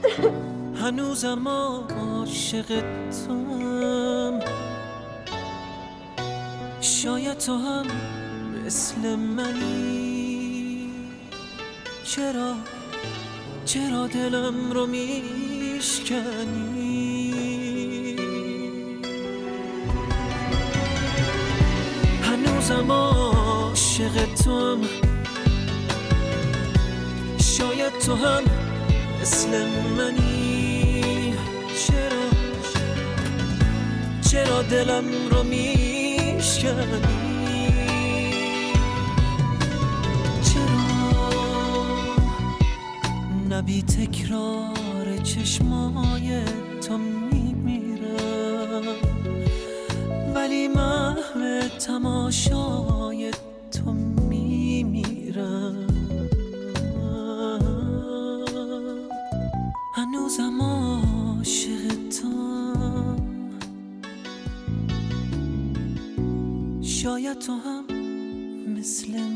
هنوزم عاشق توام، شاید تو هم مثل منی. چرا دلم رو میشکنی؟ هنوزم عاشق توام، شاید تو هم مثل منی. چرا دلم رو میشکنی؟ نبی تکرار چشمای تو میمیرم، ولی محو تماشای تو میمیرم. هنوزم عاشق توام، شاید تو هم مثل